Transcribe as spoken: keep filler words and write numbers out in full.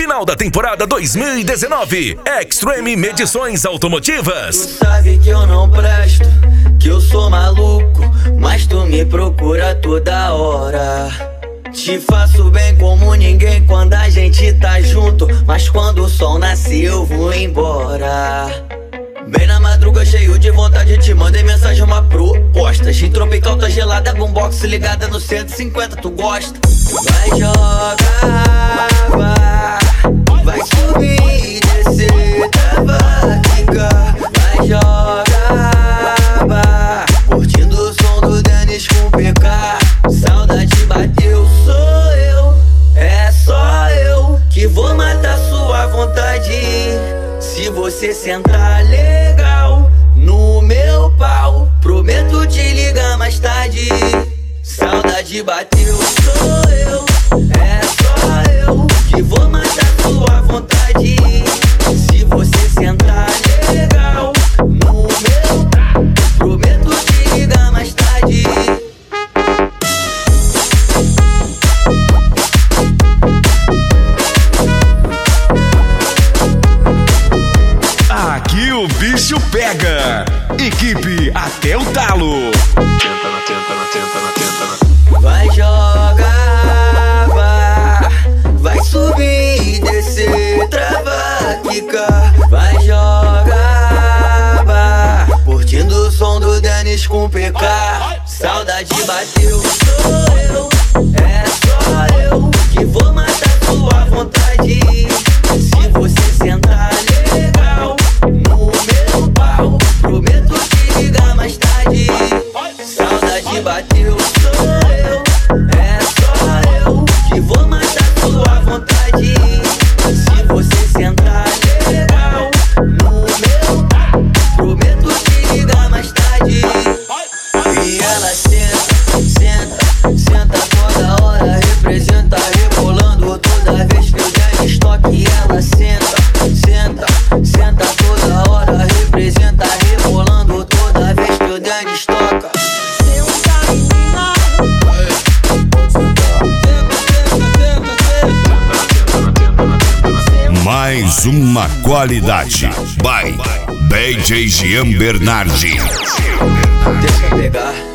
Final da temporada dois mil e dezenove. Extreme Medições Automotivas. Tu sabe que eu não presto, que eu sou maluco, mas tu me procura toda hora. Te faço bem como ninguém quando a gente tá junto, mas quando o sol nasce eu vou embora. Bem na madruga, cheio de vontade, te mandei mensagem, uma proposta. Gin tropical, tá gelada, boombox ligada no cento e cinquenta, tu gosta? Vai jogar, vai, vai subir e descer, trava, quica. Vai jogar, vai, curtindo o som do Dennis com P K. Saudade bateu, sou eu, é só eu que vou matar sua vontade. Se você sentar legal no meu pau, prometo te ligar mais tarde. Saudade bateu, sou eu, é só eu que vou matar sua vontade. Se você sentar legal no meu pau, prometo te ligar mais tarde. Aqui o bicho pega. Equipe até o talo. Tenta, na tenta, na tenta, na tenta, na... Vai jogar, vai, vai subir e descer, trava, quica. Vai jogar, vai, curtindo o som do Dennis com P K. Saudade bateu, sou eu, é só eu que vou matar sua vontade. Se você sentar legal no meu pau, prometo te ligar mais tarde. Saudade bateu, sou eu, é só eu que vou matar sua vontade. Se você sentar legal no meu pau, prometo te ligar mais tarde. E ela senta, senta, senta toda hora, representa rebolando toda vez que eu der estoque. E ela senta, senta, senta toda hora, representa rebolando toda vez que eu der estoca. Mais uma qualidade. By D J Jean Bernardi. Deixa pegar.